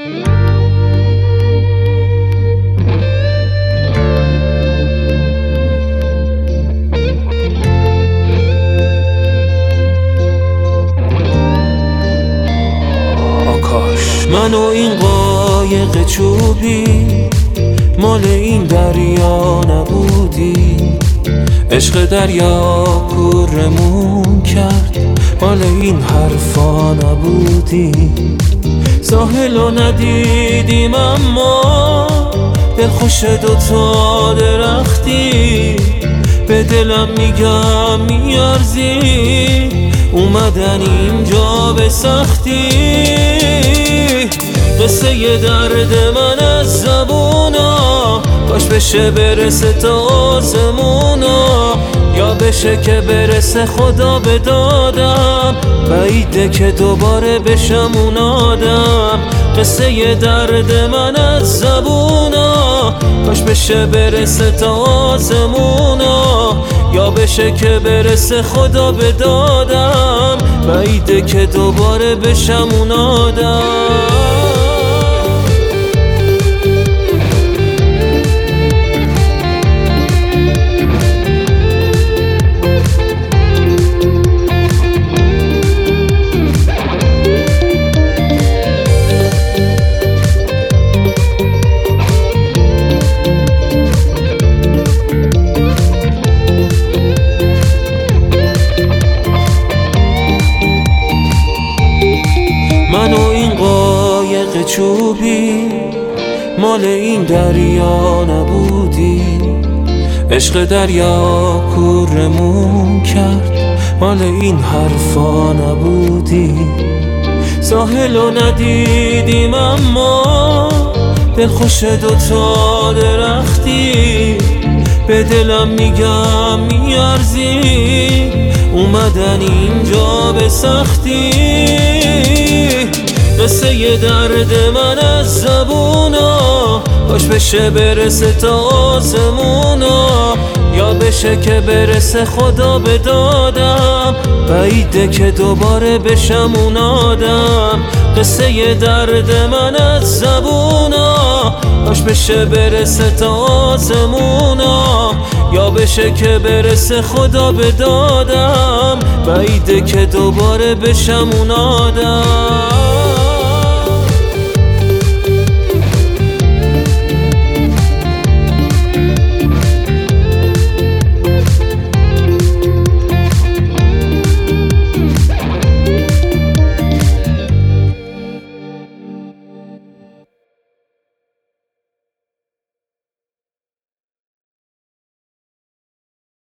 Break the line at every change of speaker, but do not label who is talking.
من و این قایق چوبی مال این دریا نبودی، عشق دریا کورمون کرد، مال این حرفا نبودی. ساحلو ندیدیم اما دلخوش دوتا درختی، به دلم میگم میارزی اومدن اینجا به سختی. قصه ی درد من از زبونا کاش بشه برسه تا آسمونا، یا بشه که برسه خدا به دادم، بعیده که دوباره بشم اون آدم. قصه ی درد من از زبونا کاش بشه برسه تا آسمونا، یا بشه که برسه خدا به دادم، بعیده که دوباره بشم اون آدم. من و این قایق چوبی مال این دریا نبودی، عشق دریا کورمون کرد، مال این حرفا نبودی. ساحلو ندیدیم اما دلخوش دوتا درختی، به دلم میگم میارزی اومدن اینجا به سختی. قصه ی درد من از زبونا کاش بشه برسه تا آسمونا، یا بشه که برسه خدا به دادم، بعیده که دوباره بشم اون آدم. قصه ی درد من از زبونا کاش بشه برسه تا آسمونا، یا بشه که برسه خدا به دادم، بعیده که دوباره بشم اون آدم.